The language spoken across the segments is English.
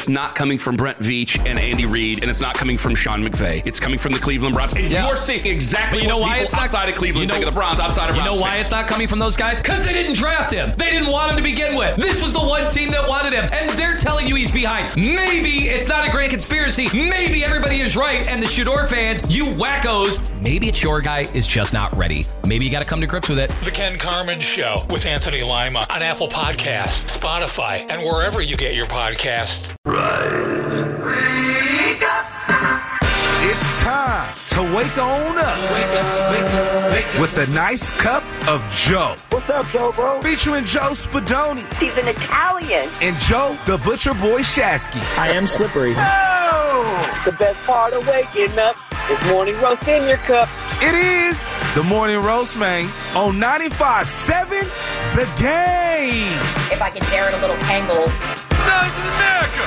it's not coming from Brent Veach and Andy Reid, and it's not coming from Sean McVay. It's coming from the Cleveland Browns. And you're seeing exactly what people outside of Cleveland think of the Browns, outside of Browns. You know why it's not coming from those guys? Because they didn't draft him. They didn't want him to begin with. This was the one team that wanted him, and they're telling you he's behind. Maybe it's not a grand conspiracy. Maybe everybody is right, and the Shador fans, you wackos, maybe it's your guy is just not ready. Maybe you got to come to grips with it. The Ken Carman Show with Anthony Lima on Apple Podcasts, Spotify, and wherever you get your podcasts. Rise. Wake up. It's time to wake on up. Wake up. With a nice cup of Joe. What's up, Joe, bro? Featuring Joe Spadoni. He's an Italian. And Joe, the Butcher Boy Shasky. I am slippery. Oh! The best part of waking up is morning roast in your cup. It is the Morning Roast, man, on 95.7 The Game. If I could dare it a little angle. No, this is America.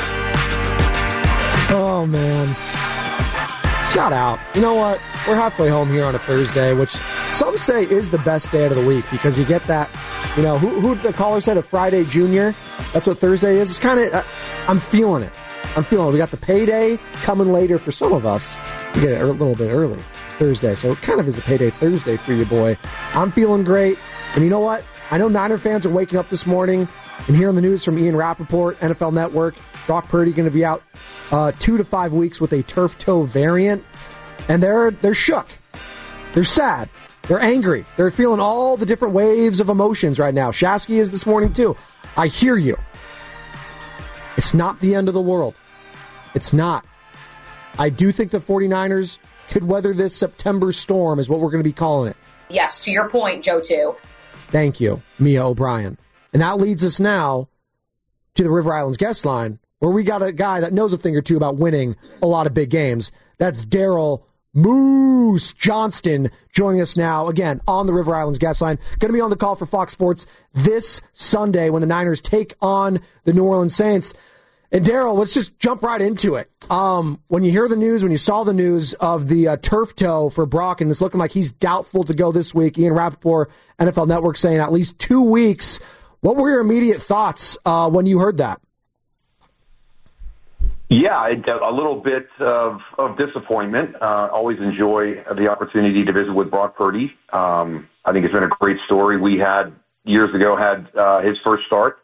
Oh, man. Shout out. You know what? We're halfway home here on a Thursday, which some say is the best day of the week because you get that, you know, who the caller said, a Friday Junior? That's what Thursday is. It's kind of, I'm feeling it. We got the payday coming later for some of us. We get it a little bit early. Thursday, so it kind of is a payday Thursday for you, boy. I'm feeling great, and you know what? I know Niner fans are waking up this morning and hearing the news from Ian Rappaport, NFL Network. Brock Purdy going to be out 2 to 5 weeks with a turf toe variant, and they're shook. They're sad. They're angry. They're feeling all the different waves of emotions right now. Shasky is this morning, too. I hear you. It's not the end of the world. It's not. I do think the 49ers could weather this September storm is what we're going to be calling it. Yes, to your point, Joe, too. Thank you, Mia O'Brien. And that leads us now to the River Islands guest line, where we got a guy that knows a thing or two about winning a lot of big games. That's Daryl Moose Johnston joining us now, again, on the River Islands guest line. Going to be on the call for Fox Sports this Sunday when the Niners take on the New Orleans Saints. And Daryl, let's just jump right into it. When you hear the news, when you saw the news of the turf toe for Brock, and it's looking like he's doubtful to go this week, Ian Rappaport, NFL Network, saying at least 2 weeks. What were your immediate thoughts when you heard that? Yeah, a little bit of disappointment. Always enjoy the opportunity to visit with Brock Purdy. I think it's been a great story. We years ago had his first start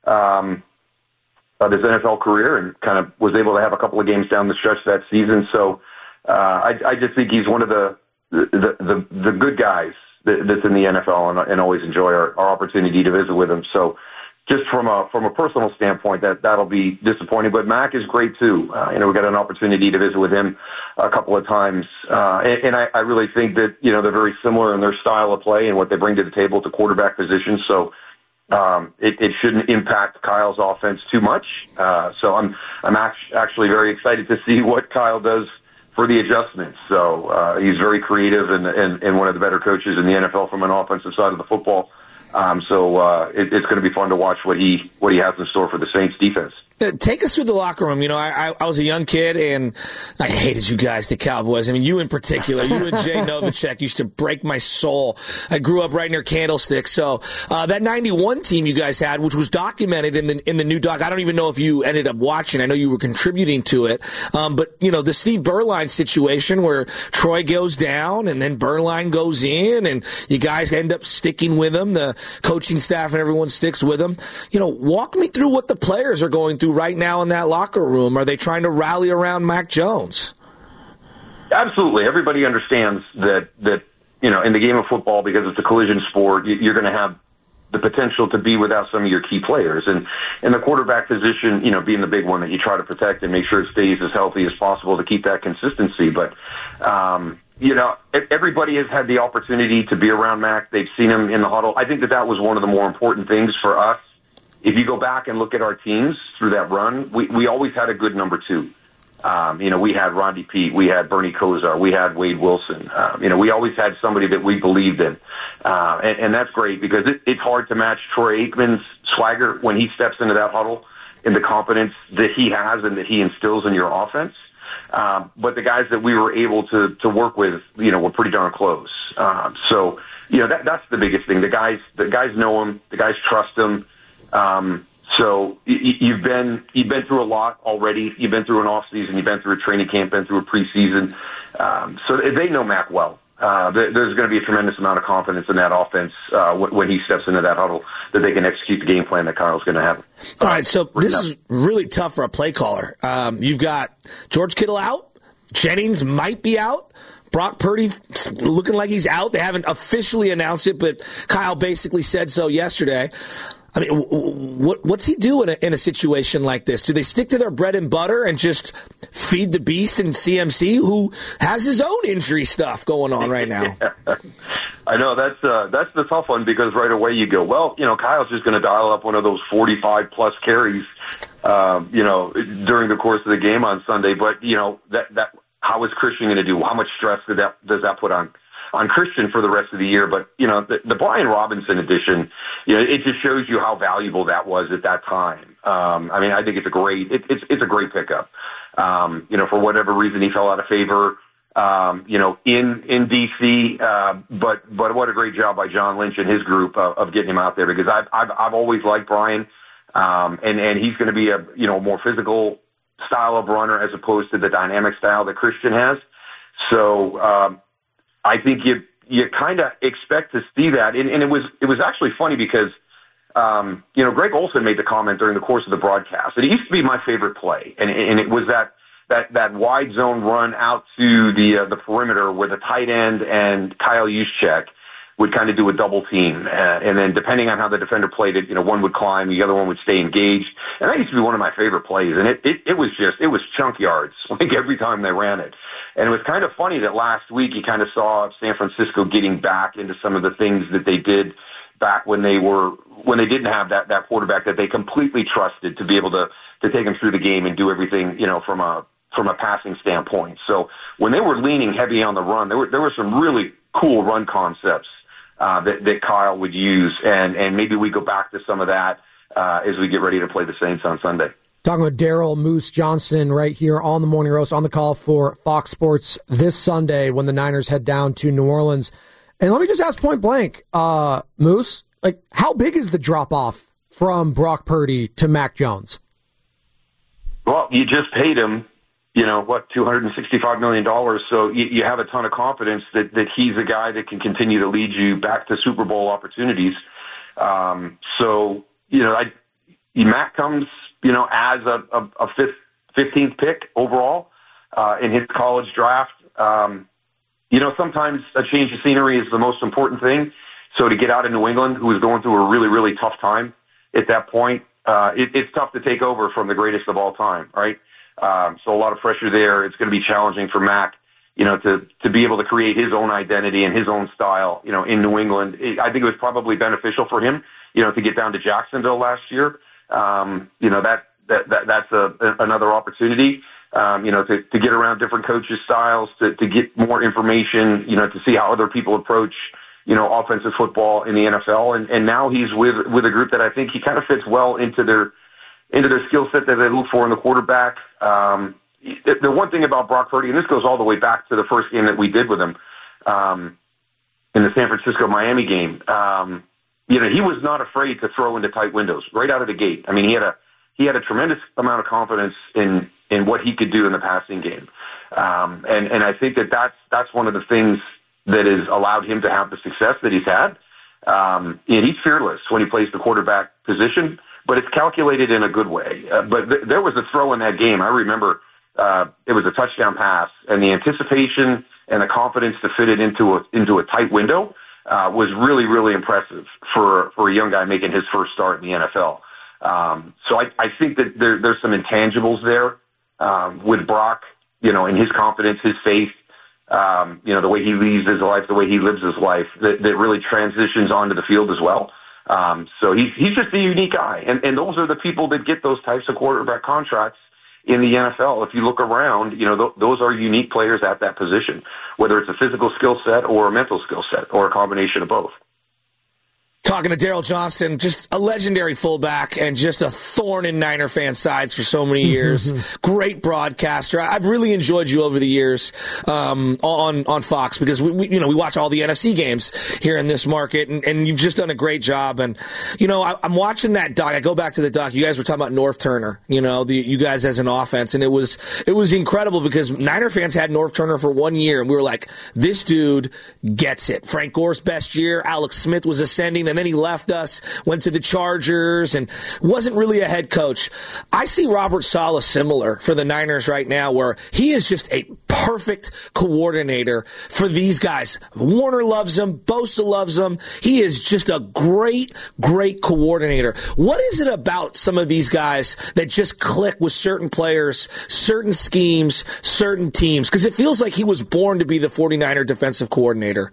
of his NFL career and kind of was able to have a couple of games down the stretch that season. So I just think he's one of the good guys that's in the NFL, and always enjoy our opportunity to visit with him. So just from a personal standpoint, that'll be disappointing. But Mac is great too. We got an opportunity to visit with him a couple of times, and I really think that they're very similar in their style of play and what they bring to the table at the quarterback position. So it shouldn't impact Kyle's offense too much. So I'm actually very excited to see what Kyle does for the adjustments. So he's very creative and one of the better coaches in the NFL from an offensive side of the football. So it's going to be fun to watch what he has in store for the Saints defense. Take us through the locker room. I was a young kid, and I hated you guys, the Cowboys. I mean, you in particular. You and Jay Novacek used to break my soul. I grew up right near Candlestick. So that 91 team you guys had, which was documented in the new doc, I don't even know if you ended up watching. I know you were contributing to it. But, the Steve Beuerlein situation where Troy goes down and then Beuerlein goes in, and you guys end up sticking with him. The coaching staff and everyone sticks with him. Walk me through what the players are going through right now in that locker room. Are they trying to rally around Mac Jones? Absolutely. Everybody understands that in the game of football, because it's a collision sport, you're going to have the potential to be without some of your key players. And in the quarterback position, being the big one that you try to protect and make sure it stays as healthy as possible to keep that consistency. But, everybody has had the opportunity to be around Mac. They've seen him in the huddle. I think that was one of the more important things for us. If you go back and look at our teams through that run, we always had a good number two. We had Rodney Peete, we had Bernie Kosar, we had Wade Wilson. We always had somebody that we believed in. And that's great because it's hard to match Troy Aikman's swagger when he steps into that huddle and the confidence that he has and that he instills in your offense. But the guys that we were able to work with, were pretty darn close. That's the biggest thing. The guys know him. The guys trust him. So you've been through a lot already. You've been through an off season. You've been through a training camp. Been through a preseason. So they know Mac well. There's going to be a tremendous amount of confidence in that offense when he steps into that huddle that they can execute the game plan that Kyle's going to have. All right, so this is really tough for a play caller. You've got George Kittle out. Jennings might be out. Brock Purdy looking like he's out. They haven't officially announced it, but Kyle basically said so yesterday. I mean, what's he do in a situation like this? Do they stick to their bread and butter and just feed the beast in CMC, who has his own injury stuff going on right now? I know that's the tough one, because right away you go, well, Kyle's just going to dial up one of those 45-plus carries, during the course of the game on Sunday. But that how is Christian going to do? How much stress does that put on Christian for the rest of the year? But, the Brian Robinson addition, it just shows you how valuable that was at that time. I think it's a great pickup. For whatever reason he fell out of favor, in DC. But what a great job by John Lynch and his group of getting him out there, because I've always liked Brian. And he's going to be a, more physical style of runner as opposed to the dynamic style that Christian has. So, I think you kind of expect to see that. And it was actually funny because, Greg Olsen made the comment during the course of the broadcast. It used to be my favorite play. And it was that wide zone run out to the perimeter where the tight end and Kyle Juszczyk would kind of do a double team. And then depending on how the defender played it, one would climb, the other one would stay engaged. And that used to be one of my favorite plays. And it was chunk yards, like every time they ran it. And it was kind of funny that last week you kind of saw San Francisco getting back into some of the things that they did back when they didn't have that quarterback that they completely trusted to be able to take them through the game and do everything, from a passing standpoint. So when they were leaning heavy on the run, there were some really cool run concepts that Kyle would use, and maybe we go back to some of that as we get ready to play the Saints on Sunday. Talking with Daryl Moose Johnston right here on the Morning Roast, on the call for Fox Sports this Sunday when the Niners head down to New Orleans. And let me just ask point blank, Moose, how big is the drop-off from Brock Purdy to Mac Jones? Well, you just paid him, $265 million. So you have a ton of confidence that he's a guy that can continue to lead you back to Super Bowl opportunities. Mac comes, as a 15th pick overall in his college draft. Sometimes a change of scenery is the most important thing. So to get out of New England, who was going through a really, really tough time at that point, it's tough to take over from the greatest of all time, right? So a lot of pressure there. It's going to be challenging for Mac, to be able to create his own identity and his own style, in New England. I think it was probably beneficial for him, to get down to Jacksonville last year. That's another opportunity, to get around different coaches' styles, to get more information, to see how other people approach, offensive football in the NFL. And now he's with a group that I think he kind of fits well into their skill set that they look for in the quarterback. The one thing about Brock Purdy, and this goes all the way back to the first game that we did with him, in the San Francisco-Miami game, he was not afraid to throw into tight windows right out of the gate. I mean, he had a tremendous amount of confidence in what he could do in the passing game. And I think that's one of the things that has allowed him to have the success that he's had. And he's fearless when he plays the quarterback position, but it's calculated in a good way. But there was a throw in that game. I remember it was a touchdown pass, and the anticipation and the confidence to fit it into a tight window was really, really impressive for a young guy making his first start in the NFL. So I think that there's some intangibles there with Brock, and his confidence, his faith, the way he leads his life, the way he lives his life, that really transitions onto the field as well. So he's just a unique guy. And those are the people that get those types of quarterback contracts in the NFL. If you look around, those are unique players at that position, whether it's a physical skill set or a mental skill set or a combination of both. Talking to Daryl Johnston, just a legendary fullback and just a thorn in Niner fan sides for so many years. Great broadcaster. I've really enjoyed you over the years on Fox because we watch all the NFC games here in this market, and you've just done a great job. And I'm watching that doc. I go back to the doc. You guys were talking about Norv Turner. You guys as an offense, and it was incredible because Niner fans had Norv Turner for 1 year, and we were like, this dude gets it. Frank Gore's best year. Alex Smith was ascending. And then he left us, went to the Chargers, and wasn't really a head coach. I see Robert Saleh similar for the Niners right now, where he is just a perfect coordinator for these guys. Warner loves him. Bosa loves him. He is just a great, great coordinator. What is it about some of these guys that just click with certain players, certain schemes, certain teams? Because it feels like he was born to be the 49er defensive coordinator.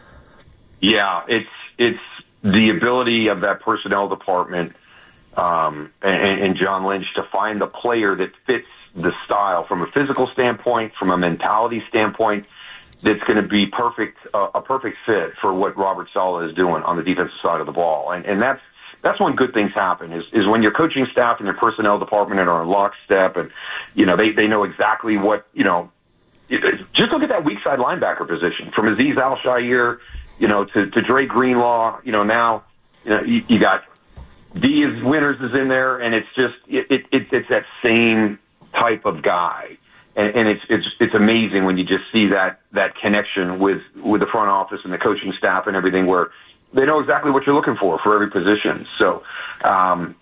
Yeah, it's the ability of that personnel department and John Lynch to find the player that fits the style from a physical standpoint, from a mentality standpoint, that's going to be a perfect fit for what Robert Saleh is doing on the defensive side of the ball. And that's when good things happen is when your coaching staff and your personnel department are in lockstep, and they know exactly what just look at that weak side linebacker position from Azeez Al-Shaair, to Dre Greenlaw, now, you got Diaz Winters is in there, and it's just, it's that same type of guy. And it's amazing when you just see that connection with the front office and the coaching staff and everything, where they know exactly what you're looking for every position. So, and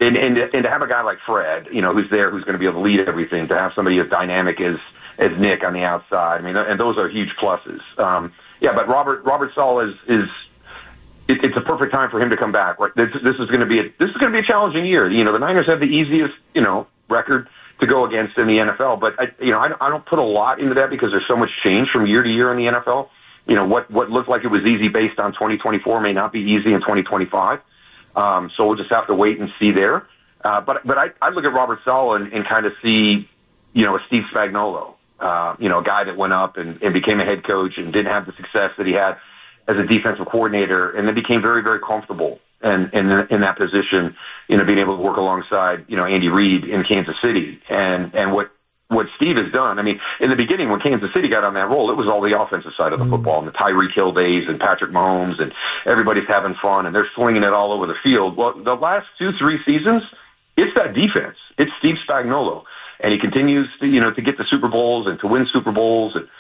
to have a guy like Fred, who's there, who's going to be able to lead everything, to have somebody as dynamic as Nick on the outside, and those are huge pluses. But Robert Saleh it's a perfect time for him to come back. Right? This is going to be a challenging year. The Niners have the easiest record to go against in the NFL, but I don't put a lot into that because there's so much change from year to year in the NFL. What looked like it was easy based on 2024 may not be easy in 2025. So we'll just have to wait and see there. But I look at Robert Saleh and kind of see a Steve Spagnuolo. A guy that went up and became a head coach and didn't have the success that he had as a defensive coordinator, and then became very, very comfortable in that position, being able to work alongside, Andy Reid in Kansas City. And what Steve has done, in the beginning when Kansas City got on that roll, it was all the offensive side of the football, and the Tyreek Hill days and Patrick Mahomes, and everybody's having fun, and they're slinging it all over the field. Well, the last 2-3 seasons, it's that defense. It's Steve Spagnuolo. And he continues to get the Super Bowls and to win Super Bowls and,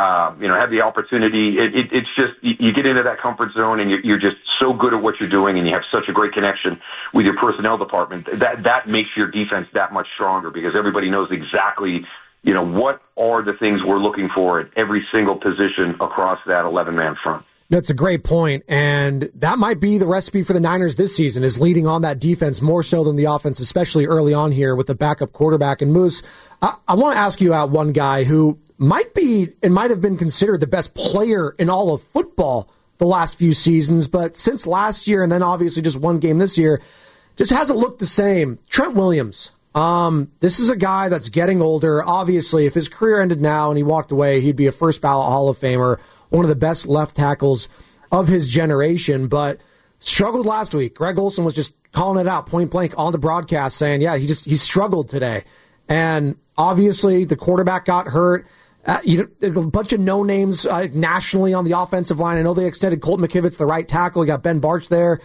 have the opportunity. It's just, you get into that comfort zone and you're just so good at what you're doing, and you have such a great connection with your personnel department. That makes your defense that much stronger because everybody knows exactly, what are the things we're looking for at every single position across that 11-man front. That's a great point, and that might be the recipe for the Niners this season, is leading on that defense more so than the offense, especially early on here with the backup quarterback. And Moose, I want to ask you about one guy who might have been considered the best player in all of football the last few seasons, but since last year and then obviously just one game this year, just hasn't looked the same. Trent Williams. This is a guy that's getting older. Obviously, if his career ended now and he walked away, he'd be a first ballot Hall of Famer, one of the best left tackles of his generation, but struggled last week. Greg Olsen was just calling it out point blank on the broadcast, saying, he struggled today. And obviously the quarterback got hurt. A bunch of no names nationally on the offensive line. I know they extended Colt McKivitz, the right tackle. You got Ben Barch there.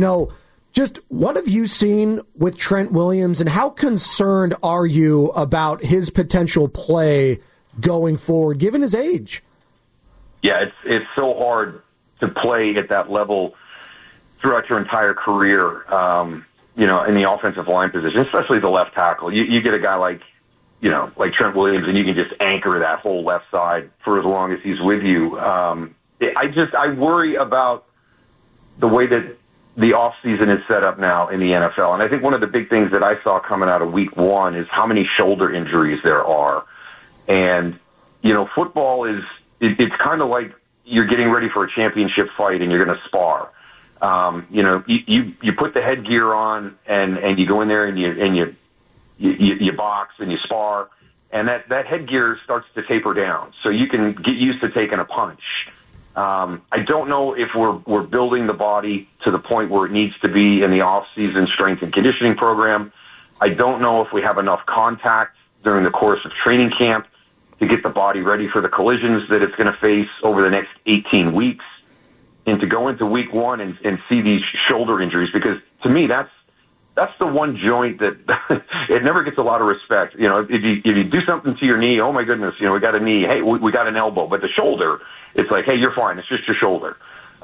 Just what have you seen with Trent Williams, and how concerned are you about his potential play going forward, given his age? Yeah, it's so hard to play at that level throughout your entire career, in the offensive line position, especially the left tackle. You get a guy like Trent Williams, and you can just anchor that whole left side for as long as he's with you. I worry about the way that the offseason is set up now in the NFL. And I think one of the big things that I saw coming out of week one is how many shoulder injuries there are. And, football it's kind of like you're getting ready for a championship fight and you're going to spar. You put the headgear on and you go in there and you box and you spar, and that headgear starts to taper down. So you can get used to taking a punch. I don't know if we're building the body to the point where it needs to be in the off-season strength and conditioning program. I don't know if we have enough contact during the course of training camp to get the body ready for the collisions that it's going to face over the next 18 weeks, and to go into week one and see these shoulder injuries, because to me that's the one joint that it never gets a lot of respect. You know, if you do something to your knee, oh my goodness, you know, we got a knee, hey, we got an elbow, but the shoulder, it's like, hey, you're fine, it's just your shoulder.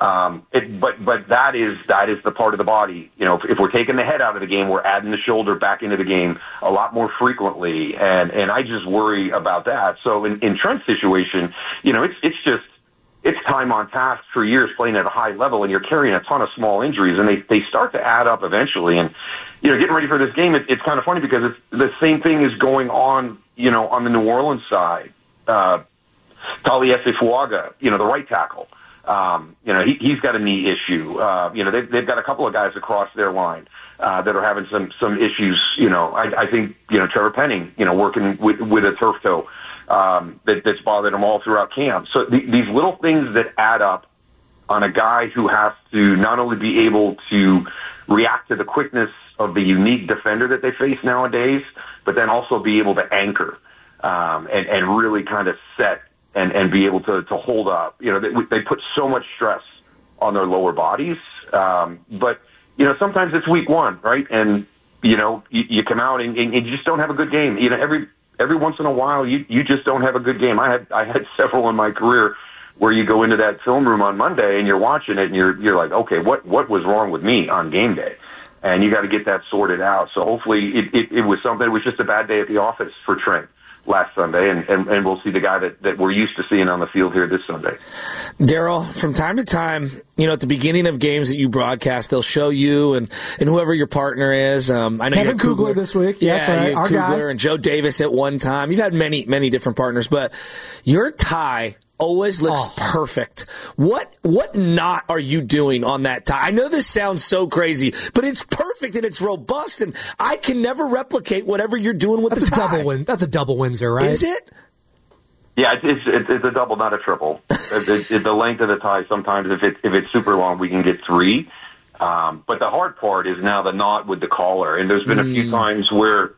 But that is the part of the body. You know, if we're taking the head out of the game, we're adding the shoulder back into the game a lot more frequently, and I just worry about that. So in Trent's situation, you know, it's time on task for years playing at a high level, and you're carrying a ton of small injuries, and they start to add up eventually. And, you know, getting ready for this game, it's kind of funny because it's the same thing is going on, you know, on the New Orleans side. Taliesin Fuaga, you know, the right tackle. You know, he's got a knee issue. You know, they've got a couple of guys across their line that are having some issues. You know, I think, you know, Trevor Penning, you know, working with a turf toe that's bothered him all throughout camp. So these little things that add up on a guy who has to not only be able to react to the quickness of the unique defender that they face nowadays, but then also be able to anchor and really kind of set and be able to hold up. You know, they put so much stress on their lower bodies. But, you know, sometimes it's week one, right? And, you know, you come out and you just don't have a good game. You know, every once in a while, you just don't have a good game. I had several in my career where you go into that film room on Monday and you're watching it and you're like, okay, what was wrong with me on game day? And you got to get that sorted out. So hopefully it was something. It was just a bad day at the office for Trent last Sunday, and we'll see the guy that we're used to seeing on the field here this Sunday. Daryl, from time to time, you know, at the beginning of games that you broadcast, they'll show you and whoever your partner is. I know Kevin Kugler this week. Yeah, that's right. Our Kugler guy. And Joe Davis at one time. You've had many, many different partners, but your tie always looks perfect. What knot are you doing on that tie? I know this sounds so crazy, but it's perfect and it's robust, and I can never replicate whatever you're doing with the tie. That's a double Windsor, right? Is it? Yeah, it's a double, not a triple. The length of the tie, sometimes if it's super long, we can get 3. But the hard part is now the knot with the collar. And there's been a few times where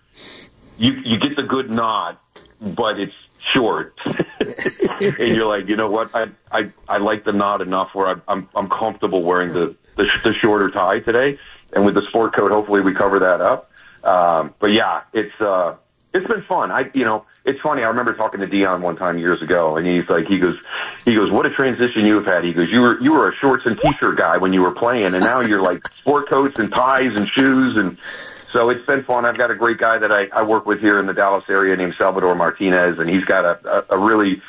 you get the good knot, but it's short. And you're like, you know what? I like the knot enough where I'm comfortable wearing the shorter tie today. And with the sport coat, hopefully we cover that up. But yeah, it's been fun. It's funny. I remember talking to Dion one time years ago, and he goes, what a transition you have had. He goes, you were a shorts and t-shirt guy when you were playing, and now you're like sport coats and ties and shoes. And so it's been fun. I've got a great guy that I work with here in the Dallas area named Salvador Martinez, and he's got a really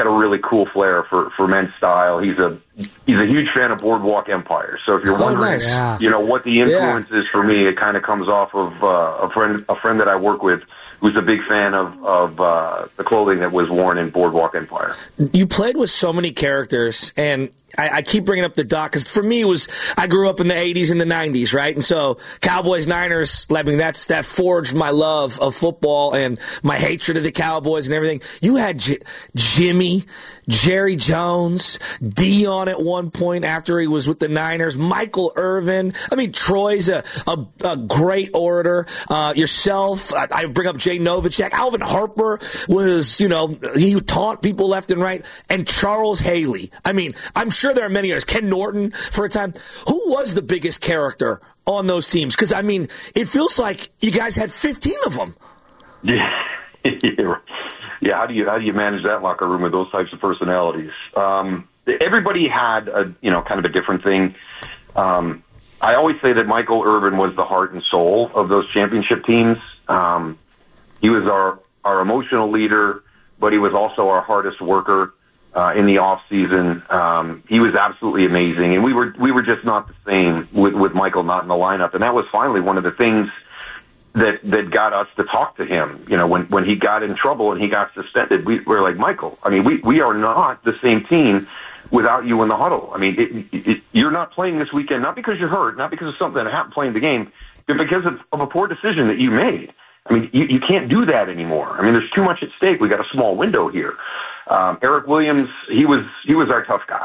cool flair for men's style. He's a huge fan of Boardwalk Empire. So if you're wondering, you know, what the influence is for me, it kind of comes off of a friend that I work with who's a big fan of the clothing that was worn in Boardwalk Empire. You played with so many characters, and I keep bringing up the Doc because for me I grew up in the 80s and the 90s, right? And so Cowboys, Niners, I mean, that forged my love of football and my hatred of the Cowboys and everything. You had Jimmy, Jerry Jones, Dion at one point after he was with the Niners, Michael Irvin. I mean, Troy's a great orator. Yourself, I bring up Jay Novacek. Alvin Harper was, you know, he would taunt people left and right. And Charles Haley. I mean, I'm sure there are many others. Ken Norton for a time. Who was the biggest character on those teams? Because, I mean, it feels like you guys had 15 of them. Yeah, how do you manage that locker room with those types of personalities? Everybody had kind of a different thing. I always say that Michael Irvin was the heart and soul of those championship teams. He was our emotional leader, but he was also our hardest worker in the off season. He was absolutely amazing, and we were just not the same with Michael not in the lineup. And that was finally one of the things that got us to talk to him. You know, when he got in trouble and he got suspended, we were like, Michael, I mean, we are not the same team without you in the huddle. I mean, you're not playing this weekend, not because you're hurt, not because of something that happened playing the game, but because of a poor decision that you made. I mean, you can't do that anymore. I mean, there's too much at stake. We got a small window here. Eric Williams, he was our tough guy.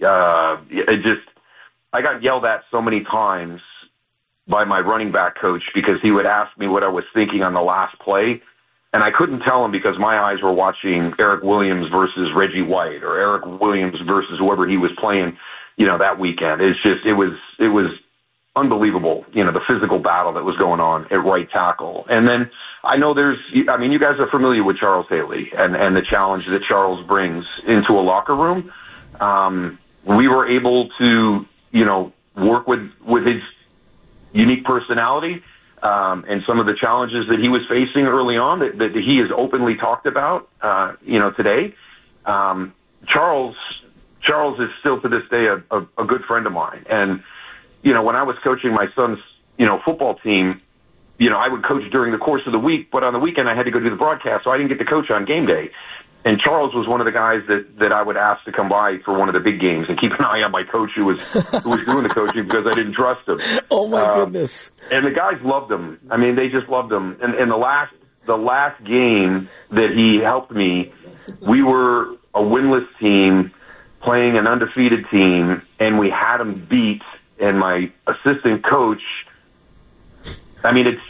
I got yelled at so many times by my running back coach because he would ask me what I was thinking on the last play, and I couldn't tell him because my eyes were watching Eric Williams versus Reggie White or Eric Williams versus whoever he was playing, that weekend. It was unbelievable, the physical battle that was going on at right tackle. And then I know you guys are familiar with Charles Haley and the challenge that Charles brings into a locker room. We were able to, work with his unique personality, and some of the challenges that he was facing early on that he has openly talked about, today. Charles is still to this day a good friend of mine. And, when I was coaching my son's, football team, I would coach during the course of the week, but on the weekend I had to go do the broadcast, so I didn't get to coach on game day. And Charles was one of the guys that I would ask to come by for one of the big games and keep an eye on my coach who was doing the coaching because I didn't trust him. Oh my goodness! And the guys loved him. I mean, they just loved him. And the last game that he helped me, we were a winless team playing an undefeated team, and we had him beat. And my assistant coach, I mean, it's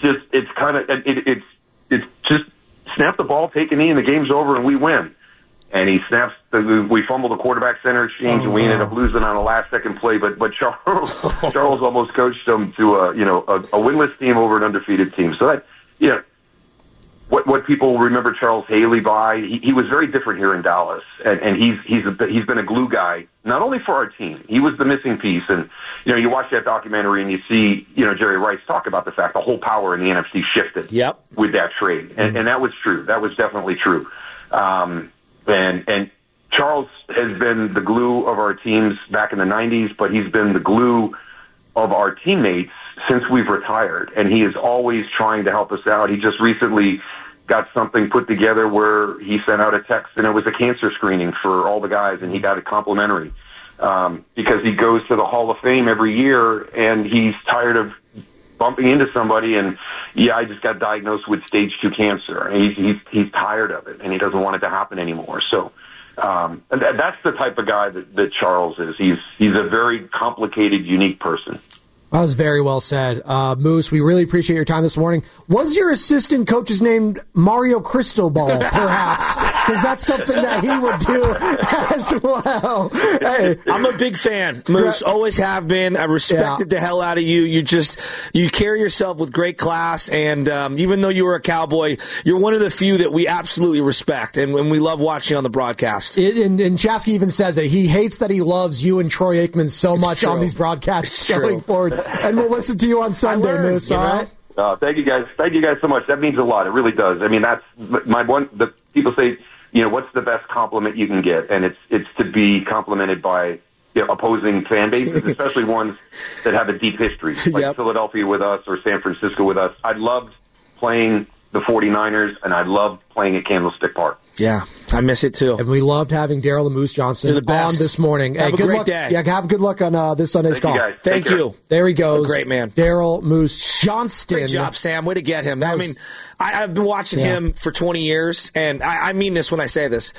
just snap the ball, take a knee, and the game's over, and we win. And he snaps. We fumbled the quarterback center exchange, and we ended up losing on a last-second play. But Charles almost coached them to a winless team over an undefeated team. So that what people remember Charles Haley by, he was very different here in Dallas, and he's been a glue guy not only for our team. He was the missing piece, and you watch that documentary and you see Jerry Rice talk about the fact the whole power in the NFC shifted with that trade, and that was true. That was definitely true. And Charles has been the glue of our teams back in the 90s, but he's been the glue of our teammates since we've retired, and he is always trying to help us out. He just recently got something put together where he sent out a text, and it was a cancer screening for all the guys, and he got it complimentary because he goes to the Hall of Fame every year, and he's tired of bumping into somebody and, I just got diagnosed with stage 2 cancer. And he's tired of it, and he doesn't want it to happen anymore. So and that's the type of guy that Charles is. He's a very complicated, unique person. That was very well said. Moose, we really appreciate your time this morning. Was your assistant coach's name Mario Cristobal, perhaps? Because that's something that he would do as well. Hey, I'm a big fan, Moose. Always have been. I respected the hell out of you. You carry yourself with great class, and even though you were a Cowboy, you're one of the few that we absolutely respect, and we love watching on the broadcast. And Chasky even says it. He hates that he loves you and Troy Aikman so much on these broadcasts going forward. And we'll listen to you on Sunday, Moose, all right? Thank you guys. Thank you guys so much. That means a lot. It really does. I mean, that's my one. The people say, what's the best compliment you can get? And it's to be complimented by opposing fan bases, especially ones that have a deep history, like Philadelphia with us or San Francisco with us. I loved playing the 49ers, and I loved playing at Candlestick Park. Yeah, I miss it too. And we loved having Daryl the Moose Johnson on this morning. Have a great day. Yeah, have good luck on this Sunday's call. Thank you. There he goes. Great man. Daryl Moose Johnston. Great job, Sam. Way to get him. I've been watching him for 20 years, and I mean this when I say this.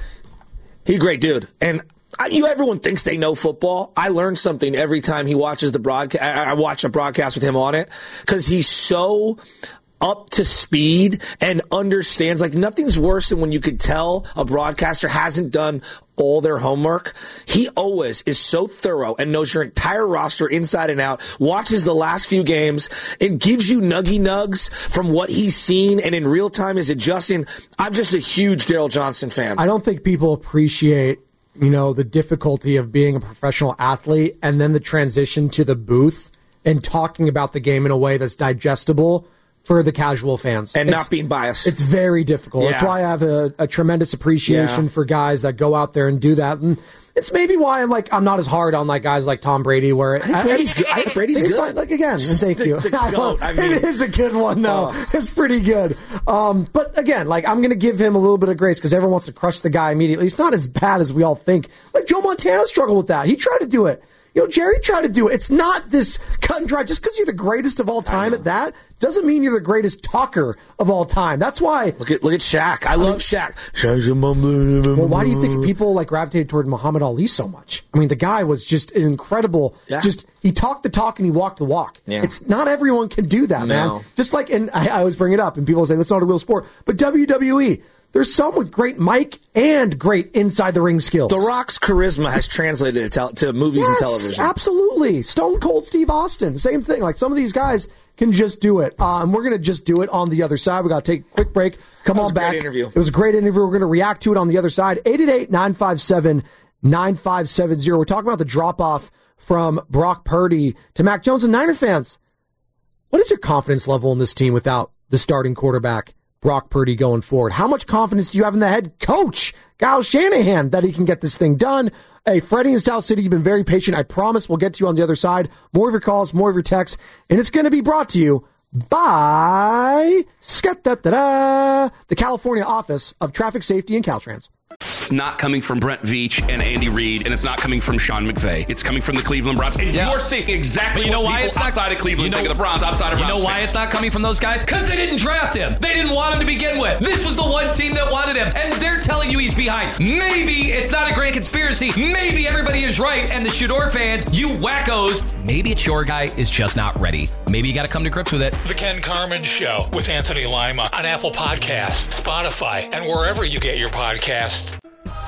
He's a great dude. And everyone thinks they know football. I learn something every time he watches the broadcast. I watch a broadcast with him on it because he's so up to speed and understands. Like, nothing's worse than when you could tell a broadcaster hasn't done all their homework. He always is so thorough and knows your entire roster inside and out, watches the last few games, and gives you nuggy nugs from what he's seen and in real time is adjusting. I'm just a huge Daryl Johnston fan. I don't think people appreciate the difficulty of being a professional athlete and then the transition to the booth and talking about the game in a way that's digestible for the casual fans. And not being biased. It's very difficult. Yeah. That's why I have a tremendous appreciation for guys that go out there and do that. And it's maybe why I'm not as hard on guys like Tom Brady, where Brady's good. Brady's good. Fine. Again, thank you. The GOAT, it is a good one, though. It's pretty good. But again, I'm going to give him a little bit of grace because everyone wants to crush the guy immediately. It's not as bad as we all think. Joe Montana struggled with that. He tried to do it. Jerry tried to do it. It's not this cut and dry. Just because you're the greatest of all time at that doesn't mean you're the greatest talker of all time. That's why. Look at Shaq. I love Shaq. Well, why do you think people gravitated toward Muhammad Ali so much? I mean, the guy was just an incredible. Yeah. He talked the talk and he walked the walk. Yeah. It's not everyone can do that, man. Just like, and I always bring it up, and people say that's not a real sport. But WWE. There's some with great mic and great inside the ring skills. The Rock's charisma has translated to movies and television. Absolutely. Stone Cold Steve Austin, same thing. Like some of these guys can just do it. And we're going to just do it on the other side. We got to take a quick break. Come on back. Great interview. It was a great interview. We're going to react to it on the other side. 888-957-9570. We're talking about the drop-off from Brock Purdy to Mac Jones. And Niner fans, what is your confidence level in this team without the starting quarterback, Brock Purdy, going forward? How much confidence do you have in the head coach, Kyle Shanahan, that he can get this thing done? Hey, Freddie in South City, you've been very patient. I promise we'll get to you on the other side. More of your calls, more of your texts, and it's going to be brought to you by the California Office of Traffic Safety and Caltrans. It's not coming from Brent Veach and Andy Reid, and it's not coming from Sean McVay. It's coming from the Cleveland Browns. And you're seeing exactly what people outside of Cleveland think of the Browns, outside of Browns. You know why it's not coming from those guys? Because they didn't draft him. They didn't want him to begin with. This was the one team that wanted him, and they're telling you he's behind. Maybe it's not a grand conspiracy. Maybe everybody is right, and the Shador fans, you wackos, maybe it's your guy is just not ready. Maybe you got to come to grips with it. The Ken Carman Show with Anthony Lima on Apple Podcasts, Spotify, and wherever you get your podcasts.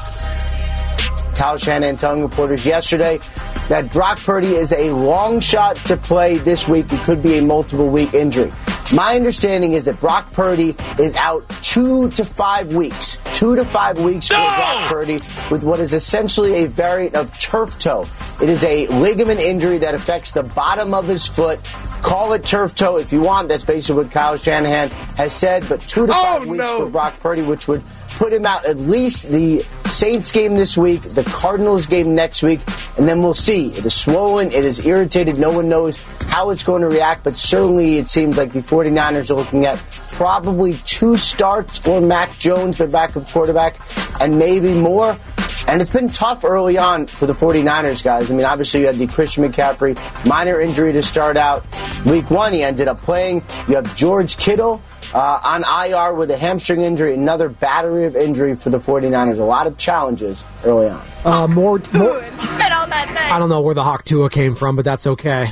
Kyle Shanahan telling reporters yesterday that Brock Purdy is a long shot to play this week. It could be a multiple-week injury. My understanding is that Brock Purdy is out 2 to 5 weeks. 2 to 5 weeks for Brock Purdy with what is essentially a variant of turf toe. It is a ligament injury that affects the bottom of his foot. Call it turf toe if you want. That's basically what Kyle Shanahan has said. But 2 to 5 weeks for Brock Purdy, which would put him out at least the Saints game this week, the Cardinals game next week, and then we'll see. It is swollen. It is irritated. No one knows how it's going to react, but certainly it seems like the 49ers are looking at probably 2 starts for Mac Jones, their backup quarterback, and maybe more. And it's been tough early on for the 49ers, guys. I mean, obviously you had the Christian McCaffrey minor injury to start out. Week 1, he ended up playing. You have George Kittle on IR with a hamstring injury, another battery of injury for the 49ers. A lot of challenges early on. More spit on that thing. I don't know where the Hawk Tua came from, but that's okay.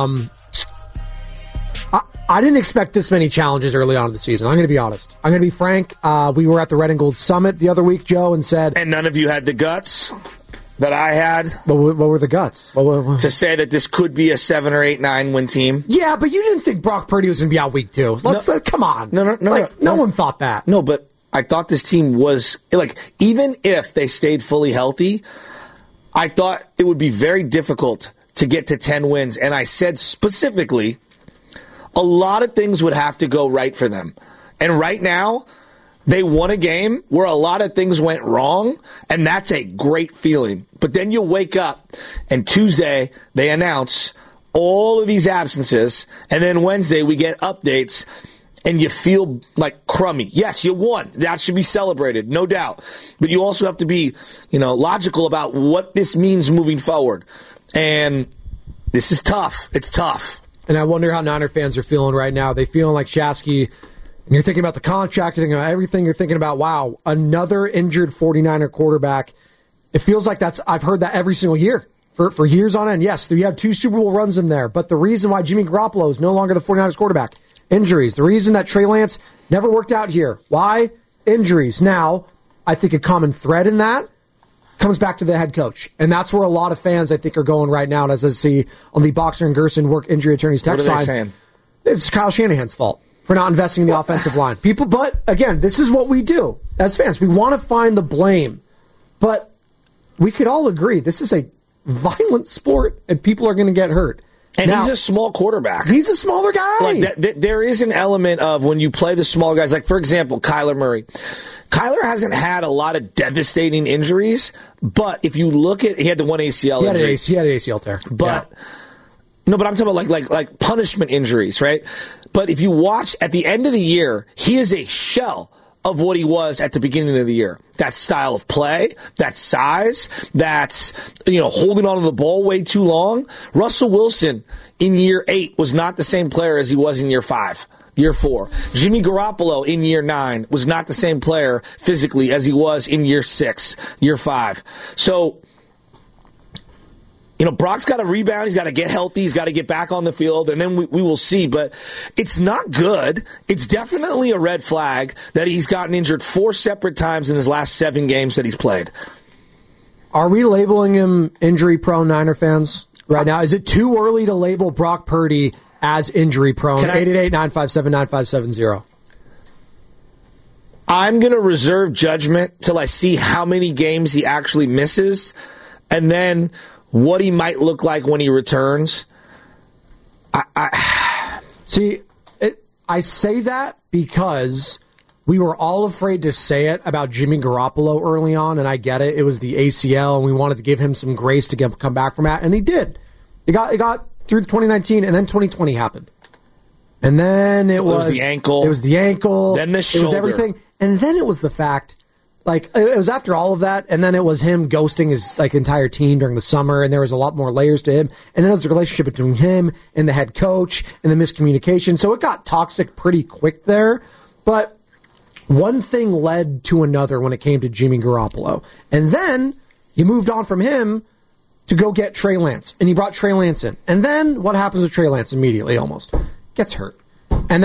I didn't expect this many challenges early on in the season. I'm going to be honest. I'm going to be frank. We were at the Red and Gold Summit the other week, Joe, and said... And none of you had the guts that I had. What were the guts? To say that this could be a 7 or 8, 9 win team. Yeah, but you didn't think Brock Purdy was going to be out week 2. Come on. No one thought that. No, but I thought this team was... even if they stayed fully healthy, I thought it would be very difficult to get to 10 wins. And I said specifically... a lot of things would have to go right for them. And right now, they won a game where a lot of things went wrong, and that's a great feeling. But then you wake up, and Tuesday, they announce all of these absences, and then Wednesday, we get updates, and you feel like crummy. Yes, you won. That should be celebrated, no doubt. But you also have to be, logical about what this means moving forward. And this is tough. It's tough. And I wonder how Niner fans are feeling right now. They feeling like Shasky, and you're thinking about the contract, you're thinking about everything, you're thinking about, wow, another injured 49er quarterback. It feels like I've heard that every single year for years on end. Yes, you have 2 Super Bowl runs in there, but the reason why Jimmy Garoppolo is no longer the 49ers quarterback, injuries. The reason that Trey Lance never worked out here, why? Injuries. Now, I think a common thread in that comes back to the head coach. And that's where a lot of fans, I think, are going right now. And as I see on the Boxer and Gerson work injury attorneys text line, saying? It's Kyle Shanahan's fault for not investing in the offensive line. But again, this is what we do as fans. We want to find the blame. But we could all agree this is a violent sport and people are going to get hurt. And he's a small quarterback. He's a smaller guy. There is an element of when you play the small guys, like, for example, Kyler Murray. Kyler hasn't had a lot of devastating injuries, but if you look at, he had the one ACL injury. He had an ACL tear. But no, but I'm talking about like punishment injuries, right? But if you watch at the end of the year, he is a shell of what he was at the beginning of the year. That style of play, that size, that's, holding on to the ball way too long. Russell Wilson in year 8 was not the same player as he was in year 5. Year 4. Jimmy Garoppolo in year 9 was not the same player physically as he was in year 6, year 5. So, Brock's got to rebound. He's got to get healthy. He's got to get back on the field, and then we will see. But it's not good. It's definitely a red flag that he's gotten injured 4 separate times in his last 7 games that he's played. Are we labeling him injury-prone, Niner fans, right now? Is it too early to label Brock Purdy as injury-prone? 888-957-9570. I'm going to reserve judgment till I see how many games he actually misses, and then what he might look like when he returns. I say that because we were all afraid to say it about Jimmy Garoppolo early on, and I get it. It was the ACL, and we wanted to give him some grace to come back from that, and he did. It got through 2019, and then 2020 happened. And then it was the ankle. It was the ankle. Then the shoulder. It was everything. And then it was the fact, it was after all of that, and then it was him ghosting his entire team during the summer, and there was a lot more layers to him. And then it was the relationship between him and the head coach and the miscommunication. So it got toxic pretty quick there. But one thing led to another when it came to Jimmy Garoppolo. And then you moved on from him to go get Trey Lance, and you brought Trey Lance in. And then what happens with Trey Lance immediately? Almost gets hurt, and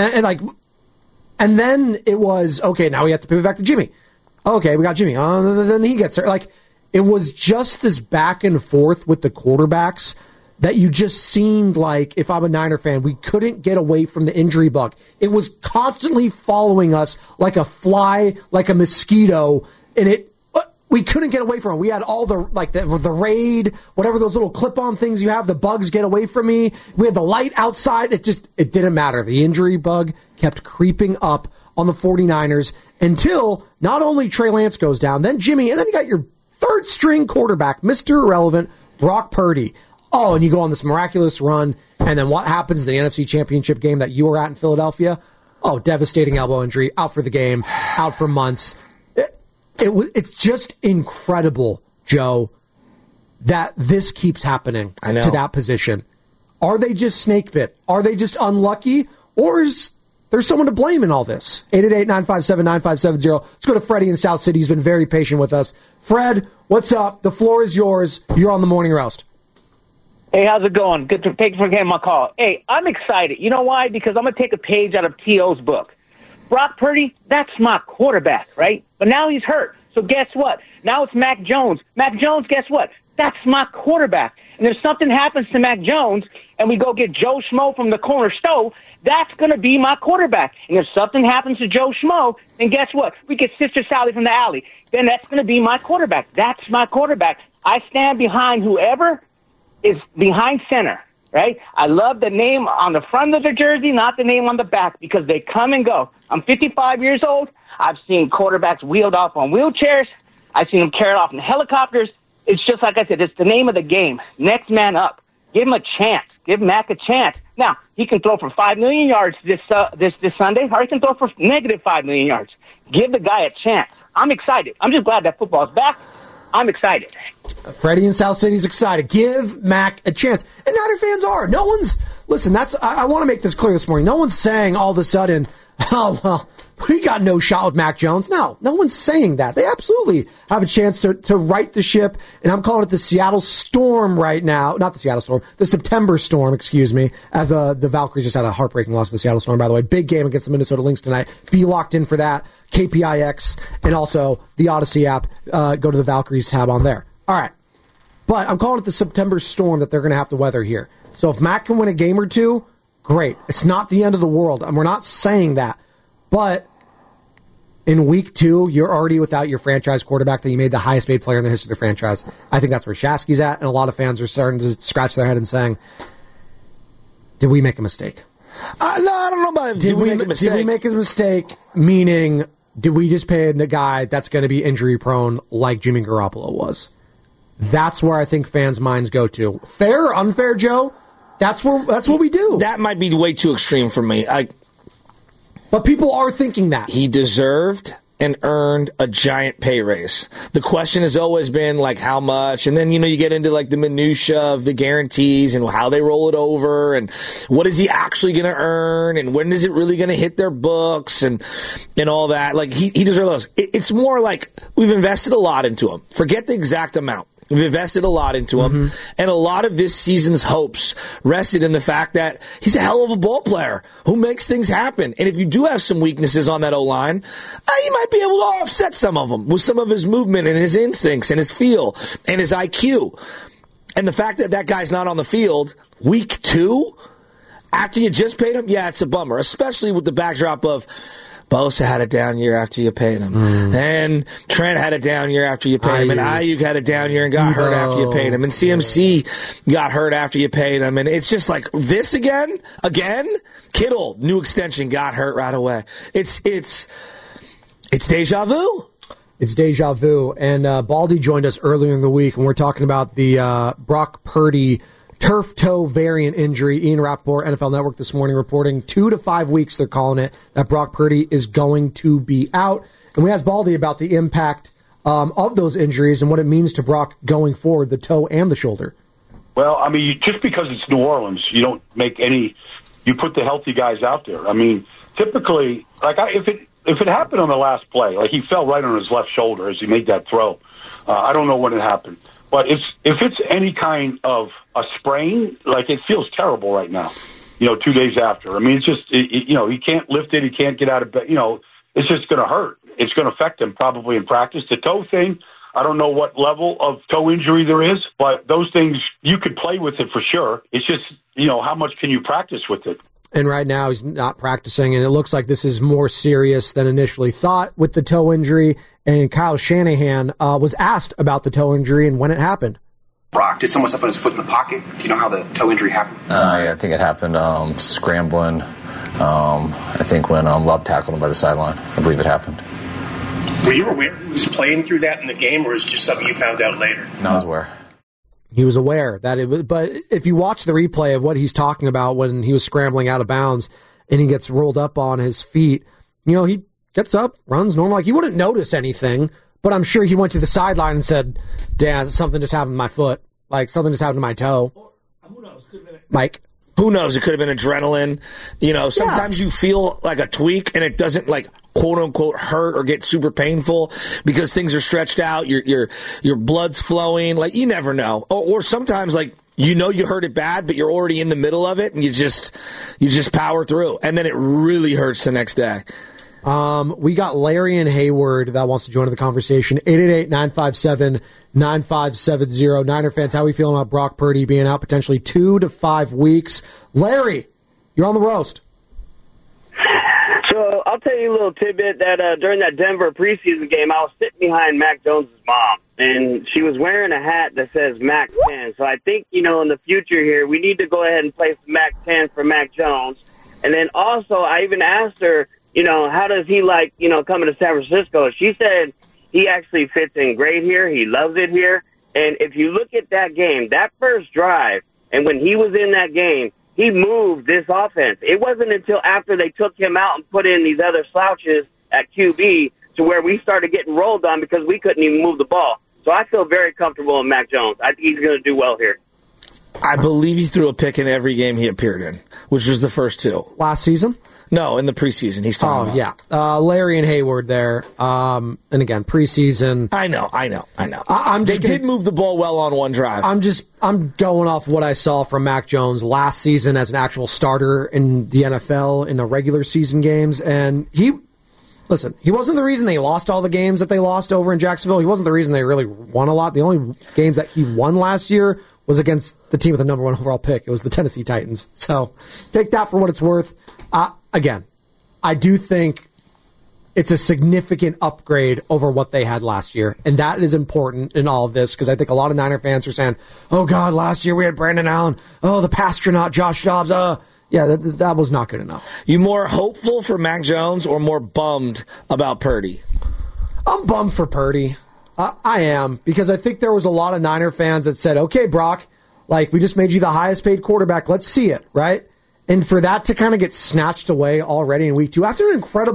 then it was okay. Now we have to pivot back to Jimmy. Okay, we got Jimmy. Then he gets hurt. It was just this back and forth with the quarterbacks that you just seemed like, if I'm a Niner fan, we couldn't get away from the injury bug. It was constantly following us like a fly, like a mosquito, and we couldn't get away from it. We had all the raid, whatever those little clip-on things you have, the bugs get away from me. We had the light outside. It didn't matter. The injury bug kept creeping up on the 49ers until not only Trey Lance goes down, then Jimmy, and then you got your third-string quarterback, Mr. Irrelevant, Brock Purdy. Oh, and you go on this miraculous run, and then what happens in the NFC Championship game that you were at in Philadelphia? Oh, devastating elbow injury, out for the game, out for months. It's just incredible, Joe, that this keeps happening to that position. Are they just snake bit? Are they just unlucky? Or is there someone to blame in all this? 888-957-9570. Let's go to Freddie in South City. He's been very patient with us. Fred, what's up? The floor is yours. You're on the Morning Roast. Hey, how's it going? Good to thank you for getting my call. Hey, I'm excited. You know why? Because I'm going to take a page out of T.O.'s book. Brock Purdy, that's my quarterback, right? But now he's hurt. So guess what? Now it's Mac Jones. Mac Jones, guess what? That's my quarterback. And if something happens to Mac Jones and we go get Joe Schmo from the corner store, that's going to be my quarterback. And if something happens to Joe Schmo, then guess what? We get Sister Sally from the alley. Then that's going to be my quarterback. That's my quarterback. I stand behind whoever is behind center. Right? I love the name on the front of the jersey, not the name on the back, because they come and go. I'm 55 years old. I've seen quarterbacks wheeled off on wheelchairs. I've seen them carried off in helicopters. It's just like I said, it's the name of the game. Next man up. Give him a chance. Give Mac a chance. Now, he can throw for 5 million yards this Sunday, or he can throw for negative 5 million yards. Give the guy a chance. I'm excited. I'm just glad that football's back. I'm excited. Freddie in South City's excited. Give Mac a chance. And Niner fans are. No one's... Listen, I want to make this clear this morning. No one's saying all of a sudden, oh, well, we got no shot with Mac Jones. No one's saying that. They absolutely have a chance to right the ship. And I'm calling it the Seattle Storm right now. Not the Seattle Storm. The September Storm, excuse me. As the Valkyries just had a heartbreaking loss to the Seattle Storm, by the way. Big game against the Minnesota Lynx tonight. Be locked in for that. KPIX and also the Odyssey app. Go to the Valkyries tab on there. All right. But I'm calling it the September Storm that they're going to have to weather here. So if Mac can win a game or two, great. It's not the end of the world. And we're not saying that. But in week 2, you're already without your franchise quarterback that you made the highest paid player in the history of the franchise. I think that's where Shasky's at. And a lot of fans are starting to scratch their head and saying, did we make a mistake? No, I don't know about did we make a mistake. Did we make a mistake, meaning did we just pay a guy that's going to be injury prone like Jimmy Garoppolo was? That's where I think fans' minds go to. Fair or unfair, Joe? That's what we do. That might be way too extreme for me. But people are thinking that. He deserved and earned a giant pay raise. The question has always been like how much, and then you get into like the minutia of the guarantees and how they roll it over and what is he actually going to earn and when is it really going to hit their books and all that. Like he deserves those. It's more like we've invested a lot into him. Forget the exact amount. We've invested a lot into him, and a lot of this season's hopes rested in the fact that he's a hell of a ball player who makes things happen. And if you do have some weaknesses on that O-line, you might be able to offset some of them with some of his movement and his instincts and his feel and his IQ. And the fact that that guy's not on the field week 2, after you just paid him, it's a bummer, especially with the backdrop of Bosa had a down year after you paid him. And Trent had a down year after you paid him. And Ayuk had a down year and got hurt after you paid him. And CMC got hurt after you paid him. And it's just like this again. Kittle, new extension, got hurt right away. It's deja vu. It's deja vu. And Baldy joined us earlier in the week, and we're talking about the Brock Purdy turf toe variant injury. Ian Rappaport, NFL Network, this morning reporting 2 to 5 weeks, they're calling it, that Brock Purdy is going to be out. And we asked Baldy about the impact of those injuries and what it means to Brock going forward, the toe and the shoulder. Well, I mean, just because it's New Orleans, you don't make you put the healthy guys out there. I mean, typically, like if it happened on the last play, like he fell right on his left shoulder as he made that throw. I don't know when it happened. But if it's any kind of a sprain, like it feels terrible right now, 2 days after. I mean, it's just, he can't lift it. He can't get out of bed. It's just going to hurt. It's going to affect him probably in practice. The toe thing, I don't know what level of toe injury there is, but those things, you could play with it for sure. It's just, how much can you practice with it? And right now he's not practicing, and it looks like this is more serious than initially thought with the toe injury. And Kyle Shanahan was asked about the toe injury and when it happened. Brock, did someone step on his foot in the pocket? Do you know how the toe injury happened? Yeah, I think it happened scrambling. I think when Love tackled him by the sideline. I believe it happened. Were you aware he was playing through that in the game, or is it just something you found out later? No, I was aware. He was aware that it was, but if you watch the replay of what he's talking about when he was scrambling out of bounds and he gets rolled up on his feet, he gets up, runs normal, like he wouldn't notice anything, but I'm sure he went to the sideline and said, "Dad, something just happened to my foot. Like something just happened to my toe." Who knows? Mike. Who knows? It could have been adrenaline. Sometimes you feel like a tweak and it doesn't like quote unquote hurt or get super painful because things are stretched out. Your blood's flowing. Like you never know. Or sometimes like you hurt it bad, but you're already in the middle of it and you just power through, and then it really hurts the next day. We got Larry and Hayward that wants to join the conversation. 888-957-9570. Niner fans, how are we feeling about Brock Purdy being out potentially 2 to 5 weeks? Larry, you're on the roast. So I'll tell you a little tidbit that during that Denver preseason game, I was sitting behind Mac Jones' mom, and she was wearing a hat that says Mac 10. So I think, in the future here, we need to go ahead and place Mac 10 for Mac Jones. And then also, I even asked her, how does he like, coming to San Francisco? She said he actually fits in great here. He loves it here. And if you look at that game, that first drive, and when he was in that game, he moved this offense. It wasn't until after they took him out and put in these other slouches at QB to where we started getting rolled on because we couldn't even move the ball. So I feel very comfortable in Mac Jones. I think he's going to do well here. I believe he threw a pick in every game he appeared in, which was the first 2. Last season? No, in the preseason. He's talking about. Yeah. Larry and Hayward there. And again, preseason. I know. They did move the ball well on one drive. I'm going off what I saw from Mac Jones last season as an actual starter in the NFL in the regular season games. And he wasn't the reason they lost all the games that they lost over in Jacksonville. He wasn't the reason they really won a lot. The only games that he won last year was against the team with the number 1 overall pick. It was the Tennessee Titans. So take that for what it's worth. Again, I do think it's a significant upgrade over what they had last year, and that is important in all of this because I think a lot of Niner fans are saying, "Oh God, last year we had Brandon Allen. Oh, the Pastronaut, Josh Dobbs. That was not good enough." You more hopeful for Mac Jones or more bummed about Purdy? I'm bummed for Purdy. I am, because I think there was a lot of Niner fans that said, "Okay, Brock, like we just made you the highest paid quarterback. Let's see it," right? And for that to kind of get snatched away already in week 2, after an incredible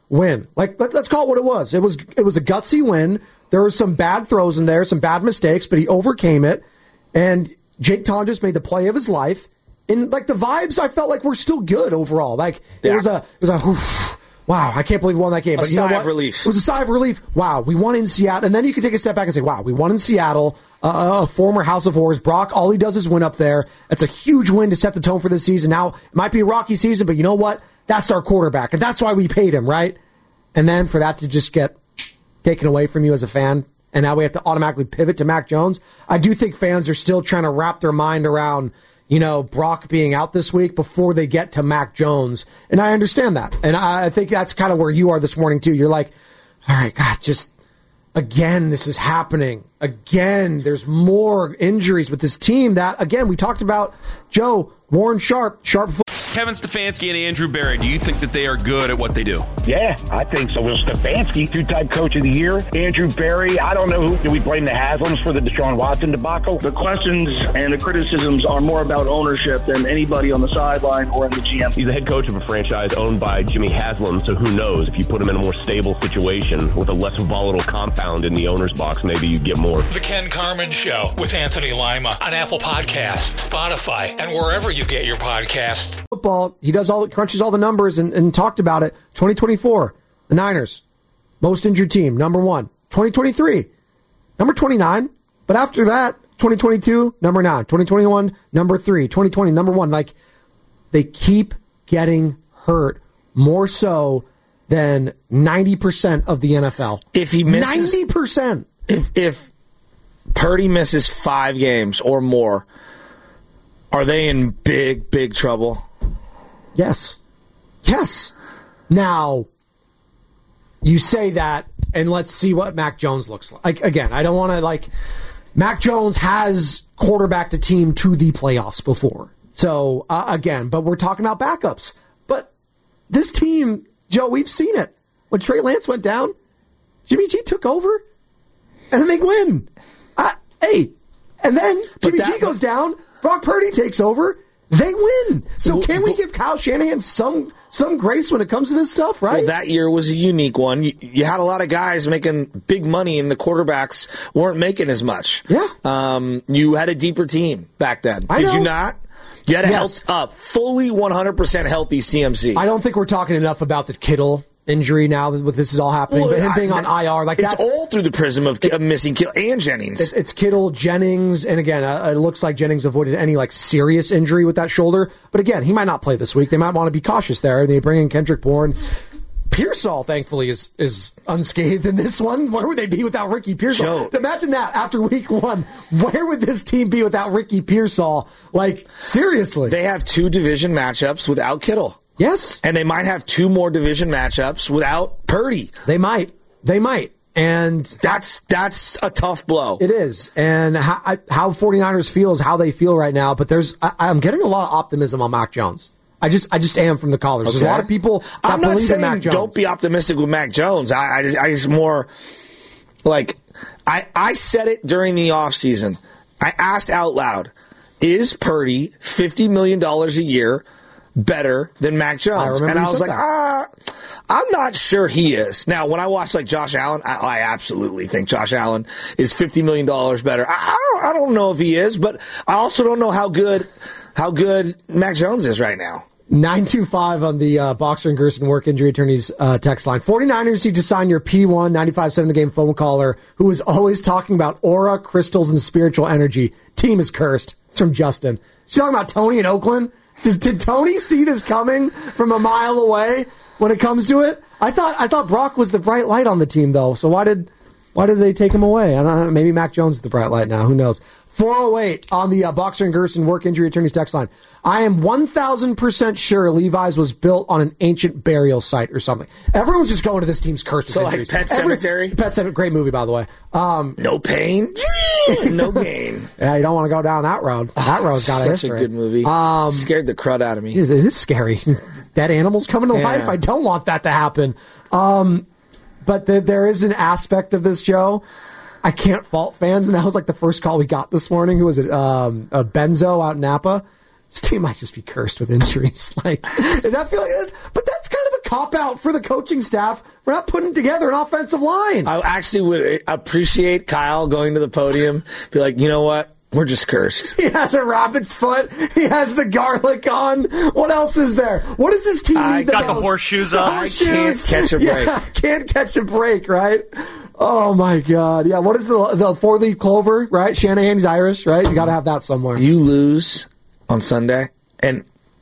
win. Like, let's call it what it was. It was a gutsy win. There were some bad throws in there, some bad mistakes, but he overcame it. And Jake Tonjes made the play of his life. And like the vibes, I felt like were still good overall. Like it was a wow, I can't believe we won that game. But you know what? Relief. It was a sigh of relief. Wow, we won in Seattle. And then you can take a step back and say, wow, we won in Seattle, a former House of Horrors. Brock, all he does is win up there. That's a huge win to set the tone for this season. Now, it might be a rocky season, but you know what? That's our quarterback, and that's why we paid him, right? And then for that to just get taken away from you as a fan, and now we have to automatically pivot to Mac Jones. I do think fans are still trying to wrap their mind around, Brock being out this week before they get to Mac Jones. And I understand that. And I think that's kind of where you are this morning, too. You're like, all right, God, just again, this is happening. Again, there's more injuries with this team that, again, we talked about, Joe, Warren Sharp. Kevin Stefanski and Andrew Berry, do you think that they are good at what they do? Yeah, I think so. Well, Stefanski, two-time coach of the year. Andrew Berry, I don't know who. Do we blame the Haslams for the Deshaun Watson debacle? The questions and the criticisms are more about ownership than anybody on the sideline or in the GM. He's the head coach of a franchise owned by Jimmy Haslam, so who knows? If you put him in a more stable situation with a less volatile compound in the owner's box, maybe you get more. The Ken Carman Show with Anthony Lima on Apple Podcasts, Spotify, and wherever you get your podcasts. Football, he crunches all the numbers and talked about it. 2024, the Niners, most injured team, number 1. 2023, number 29. But after that, 2022, number 9. 2021, number 3. 2020, number 1. Like, they keep getting hurt more so than 90% of the NFL. If he misses 90%. If Purdy misses 5 games or more, are they in big, big trouble? Yes. Now, you say that, and let's see what Mac Jones looks like. Again, I don't want to, Mac Jones has quarterbacked a team to the playoffs before. So, again, but we're talking about backups. But this team, Joe, we've seen it. When Trey Lance went down, Jimmy G took over, and then they win. And then Jimmy G goes down, Brock Purdy takes over, they win. So can we give Kyle Shanahan some grace when it comes to this stuff, right? Well, that year was a unique one. You had a lot of guys making big money, and the quarterbacks weren't making as much. Yeah. You had a deeper team back then. Did you not? You had a fully 100% healthy CMC. I don't think we're talking enough about the Kittle injury now that this is all happening, but him being on IR, it's all through the prism of missing Kittle and Jennings. It's Kittle, Jennings, and again, it looks like Jennings avoided any serious injury with that shoulder. But again, he might not play this week. They might want to be cautious there. They bring in Kendrick Bourne. Pearsall, thankfully, is unscathed in this one. Where would they be without Ricky Pearsall? Imagine that after week 1. Where would this team be without Ricky Pearsall? Seriously. They have 2 division matchups without Kittle. Yes. And they might have 2 more division matchups without Purdy. They might. And that's a tough blow. It is. And how 49ers feel is how they feel right now. But I'm getting a lot of optimism on Mac Jones. I just am from the callers. Okay. There's a lot of people that believe in Mac Jones. Don't be optimistic with Mac Jones. I just more I said it during the offseason. I asked out loud, is Purdy $50 million a year better than Mac Jones? And I was like, I'm not sure he is. Now, when I watch Josh Allen, I absolutely think Josh Allen is $50 million better. I don't know if he is, but I also don't know how good Mac Jones is right now. 925 on the Boxer and Gerson work injury attorneys text line. 49ers need to sign your P1 95.7 The Game phone caller who is always talking about aura, crystals, and spiritual energy. Team is cursed. It's from Justin. He's talking about Tony in Oakland. Did Tony see this coming from a mile away when it comes to it? I thought Brock was the bright light on the team, though. So why did they take him away? I don't know. Maybe Mac Jones is the bright light now. Who knows? 408 on the Boxer and Gerson work injury attorneys text line. I am 1,000% sure Levi's was built on an ancient burial site or something. Everyone's just going to this team's curse. So Pet Sematary? Pet Sematary, great movie, by the way. No pain, no gain. Yeah, you don't want to go down that road. That road's got a history. Such a good movie. Scared the crud out of me. It is scary. Dead animals coming to life. I don't want that to happen. But there is an aspect of this, Joe. I can't fault fans, and that was the first call we got this morning. Who was it? Benzo out in Napa. This team might just be cursed with injuries. Does that feel like that? But that's kind of a cop-out for the coaching staff for not putting together an offensive line. I actually would appreciate Kyle going to the podium, be like, you know what? We're just cursed. He has a rabbit's foot. He has the garlic on. What else is there? What does this team need? Got the horseshoes on. I can't catch a break. Yeah, can't catch a break, right? Oh, my God. Yeah, what is the four-leaf clover, right? Shanahan's Irish, right? You got to have that somewhere. You lose on Sunday, and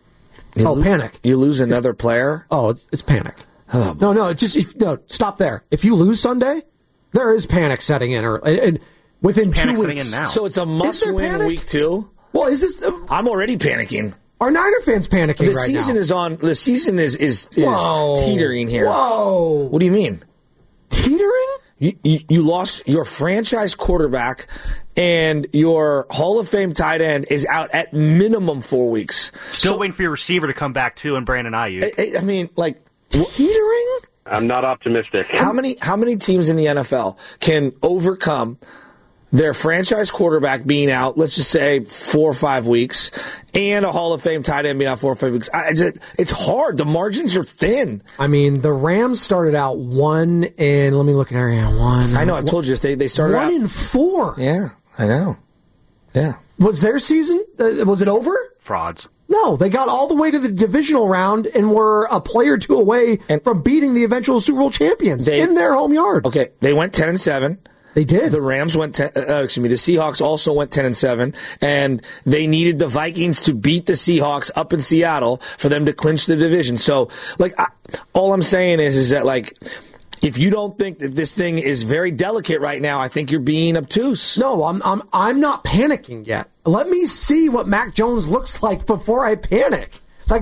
panic. You lose another player? Oh, it's panic. Oh, No, stop there. If you lose Sunday, there is panic setting in. And within 2 weeks. So it's a must-win week 2? Well, is this? I'm already panicking. Are Niner fans panicking right now? The season is teetering here. Whoa. What do you mean? Teetering? You lost your franchise quarterback, and your Hall of Fame tight end is out at minimum 4 weeks. Still waiting for your receiver to come back, too, and Brandon Ayuk. I mean, like... Teetering? I'm not optimistic. How many teams in the NFL can overcome their franchise quarterback being out, let's just say 4 or 5 weeks, and a Hall of Fame tight end being out 4 or 5 weeks? It's hard. The margins are thin. I mean, the Rams started out 1 and let me look at area 1. I know. I've told you this. They started 1 and 4. Yeah, I know. Yeah. Was their season? Was it over? Frauds. No, they got all the way to the divisional round and were a play or two away from beating the eventual Super Bowl champions in their home yard. Okay, they went 10-7. They did. The Rams went the Seahawks also went 10-7, and they needed the Vikings to beat the Seahawks up in Seattle for them to clinch the division. So, all I'm saying is that, if you don't think that this thing is very delicate right now, I think you're being obtuse. No, I'm not panicking yet. Let me see what Mac Jones looks like before I panic.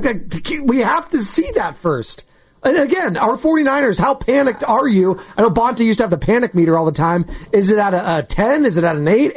We have to see that first. And again, our 49ers, how panicked are you? I know Bonta used to have the panic meter all the time. Is it at a 10? Is it at an 8?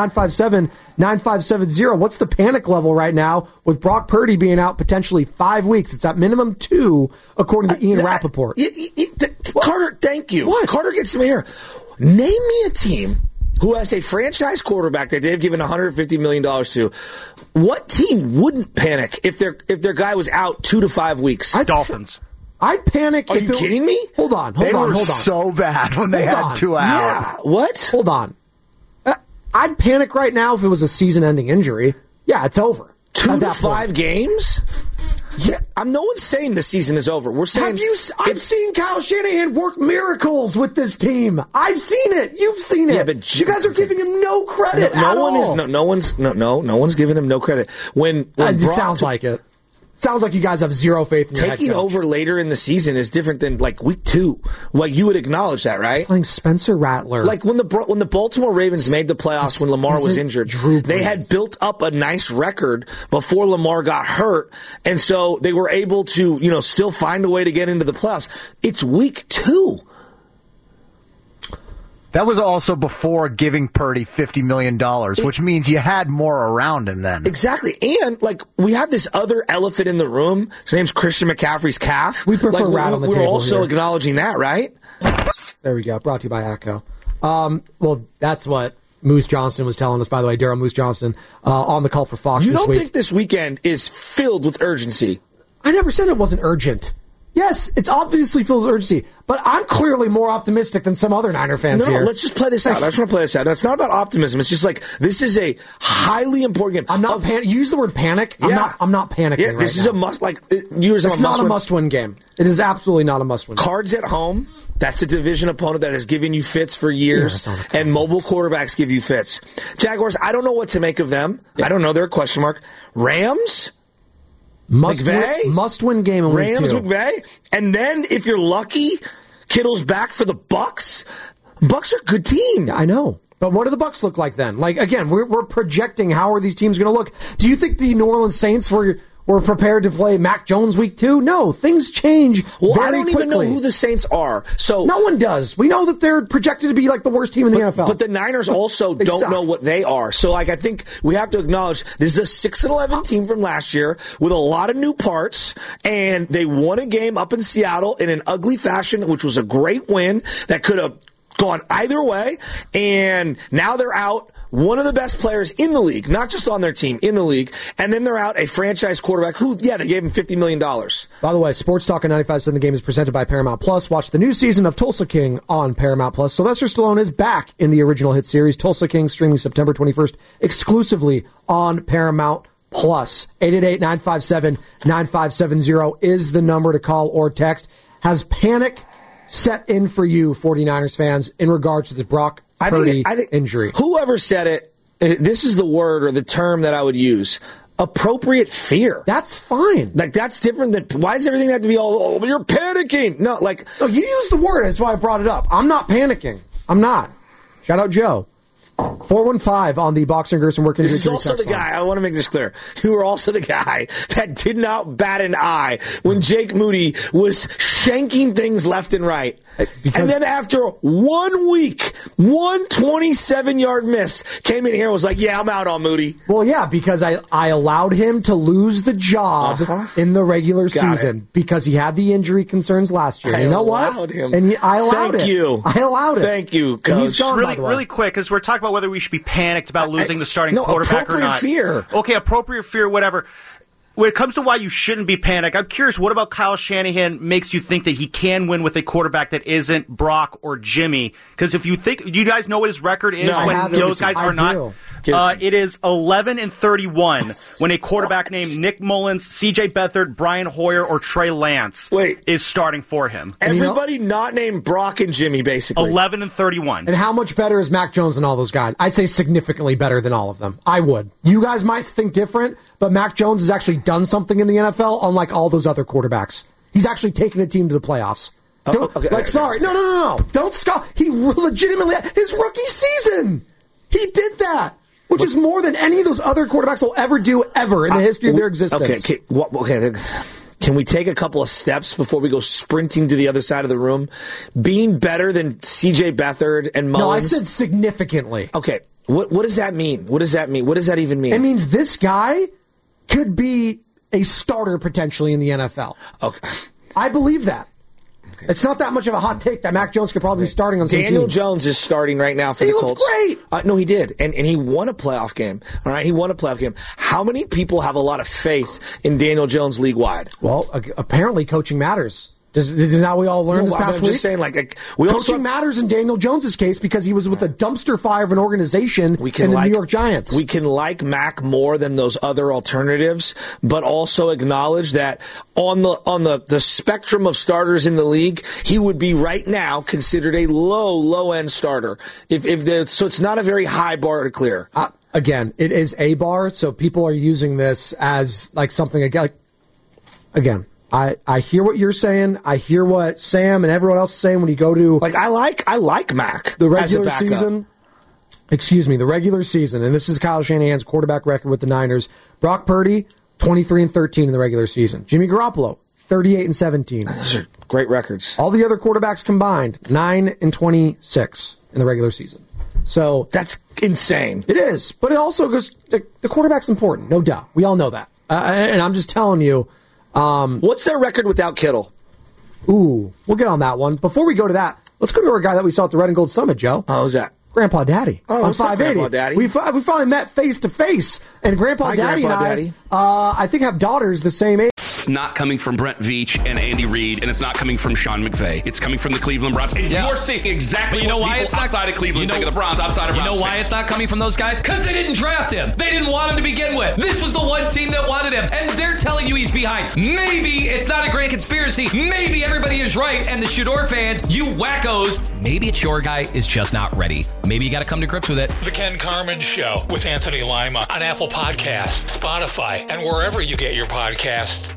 888-957-9570. What's the panic level right now with Brock Purdy being out potentially 5 weeks? It's at minimum 2, according to Ian Rappaport. Carter, thank you. What? Carter gets me here. Name me a team who has a franchise quarterback that they've given $150 million to. What team wouldn't panic if their guy was out 2 to 5 weeks? Dolphins. I'd panic. Are you kidding me? Hold on. They were so bad when they had 2 out. Yeah. What? Hold on. I'd panic right now if it was a season-ending injury. Yeah, it's over. 2 to 5 games? Yeah, no one's saying the season is over. We're saying I've seen Kyle Shanahan work miracles with this team. I've seen it. You've seen it. Yeah, but you guys are giving him no credit. No one's giving him no credit. When it sounds like it. Sounds like you guys have zero faith in your taking head coach. Over later in the season is different than week 2. You would acknowledge that, right? Playing Spencer Rattler. When the Baltimore Ravens made the playoffs when Lamar was injured, they had built up a nice record before Lamar got hurt, and so they were able to, still find a way to get into the playoffs. It's week 2. That was also before giving Purdy $50 million, which means you had more around him then. Exactly. And, we have this other elephant in the room. His name's Christian McCaffrey's calf. We prefer rat on the table. We're also acknowledging that, right? There we go. Brought to you by ACCO. Well, that's what Moose Johnston was telling us, by the way, Daryl Moose Johnston, on the Call for Fox this week. You don't think this weekend is filled with urgency? I never said it wasn't urgent. Yes, it's obviously filled with urgency, but I'm clearly more optimistic than some other Niner fans here. No, let's just play this out. I just want to play this out. It's not about optimism. It's just this is a highly important game. I'm not you use the word panic. Yeah. I'm not panicking. Yeah, this is a must. It's not a must-win game. It is absolutely not a must-win. Cards at home. That's a division opponent that has given you fits for years, and mobile quarterbacks give you fits. Jaguars. I don't know what to make of them. Yeah. I don't know. They're a question mark. Rams. Must-win game in week 2. Rams, McVay. And then, if you're lucky, Kittle's back for the Bucs. Bucs are a good team. Yeah, I know. But what do the Bucs look like then? Again, we're projecting how are these teams going to look. Do you think the New Orleans Saints were prepared to play Mac Jones week 2? No, things change very quickly. I don't even know who the Saints are. So no one does. We know that they're projected to be the worst team in the NFL. But the Niners also don't know what they are. So I think we have to acknowledge this is a 6-11 team from last year with a lot of new parts, and they won a game up in Seattle in an ugly fashion, which was a great win that could have gone either way, and now they're out one of the best players in the league, not just on their team, in the league, and then they're out a franchise quarterback who, they gave him $50 million. By the way, Sports Talk on 95.7 The Game is presented by Paramount Plus. Watch the new season of Tulsa King on Paramount Plus. Sylvester Stallone is back in the original hit series, Tulsa King, streaming September 21st, exclusively on Paramount Plus. 888-957-9570 is the number to call or text. Has panic set in for you, 49ers fans, in regards to the Brock Purdy injury? Whoever said it, this is the word or the term that I would use. Appropriate fear. That's fine. Like, that's different than, why does everything have to be all, oh, you're panicking? No, like. No, you used the word, that's why I brought it up. I'm not panicking. I'm not. Shout out Joe. 415 on the Boxer and Gerson work injury. This is also the guy, I want to make this clear, you were also the guy that did not bat an eye when Jake Moody was shanking things left and right. And then after 1 week, 127-yard miss, came in here and was like, I'm out on Moody. Well, yeah, because I allowed him to lose the job in the regular season because he had the injury concerns last year. You know what? Him. And I allowed it. Thank you. I allowed it. Thank you, Coach. And he's gone, really quick, because we're talking about whether we should be panicked about losing the starting quarterback or not. Fear. Okay, appropriate fear, whatever. When it comes to why you shouldn't be panicked, I'm curious, what about Kyle Shanahan makes you think that he can win with a quarterback that isn't Brock or Jimmy? Because if you think, do you guys know what his record is when those guys are not? It is 11-31 when a quarterback named Nick Mullins, C.J. Beathard, Brian Hoyer, or Trey Lance is starting for him. Everybody not named Brock and Jimmy, basically. 11-31. And how much better is Mac Jones than all those guys? I'd say significantly better than all of them. I would. You guys might think different, but Mac Jones has actually done something in the NFL, unlike all those other quarterbacks. He's actually taken a team to the playoffs. Sorry. No. Don't scoff. He legitimately, his rookie season, he did that. Which is more than any of those other quarterbacks will ever do ever in the history of their existence. Okay. Can we take a couple of steps before we go sprinting to the other side of the room? Being better than C.J. Beathard and Mullins? No, I said significantly. Okay. What does that mean? What does that mean? What does that even mean? It means this guy could be a starter potentially in the NFL. Okay. I believe that. It's not that much of a hot take that Mac Jones could probably be starting on some teams. Daniel Jones is starting right now for the Colts. He looked great. No, he did. And he won a playoff game. All right, he won a playoff game. How many people have a lot of faith in Daniel Jones league-wide? Well, apparently coaching matters. Did not we all learn this past week? I'm just saying, coaching matters in Daniel Jones' case because he was with a dumpster fire of an organization in the New York Giants. We can like Mac more than those other alternatives, but also acknowledge that on the spectrum of starters in the league, he would be right now considered a low end starter. So it's not a very high bar to clear. Again, it is a bar, so people are using this as like something again. I hear what you're saying. I hear what Sam and everyone else is saying when you go to I like Mac. The regular season. Excuse me, the regular season, and this is Kyle Shanahan's quarterback record with the Niners. Brock Purdy, 23-13 in the regular season. Jimmy Garoppolo, 38-17. Those are great records. All the other quarterbacks combined, 9-26 in the regular season. So that's insane. It is, but it also goes. The quarterback's important, no doubt. We all know that, and I'm just telling you. What's their record without Kittle? Ooh, we'll get on that one. Before we go to that, let's go to our guy that we saw at the Red and Gold Summit, Joe. Oh, who's that? Grandpa Daddy. Oh, on 580. Grandpa Daddy? We finally met face to face, and Grandpa Daddy and I think have daughters the same age. It's not coming from Brent Veach and Andy Reid, and it's not coming from Sean McVay. It's coming from the Cleveland Browns. And you're seeing exactly what people outside of Cleveland think of the Browns, outside of Browns. You know why it's not coming from those guys? Because they didn't draft him. They didn't want him to begin with. This was the one team that wanted him, and they're telling you he's behind. Maybe it's not a grand conspiracy. Maybe everybody is right, and the Shador fans, you wackos, maybe it's your guy is just not ready. Maybe you got to come to grips with it. The Ken Carman Show with Anthony Lima on Apple Podcasts, Spotify, and wherever you get your podcasts.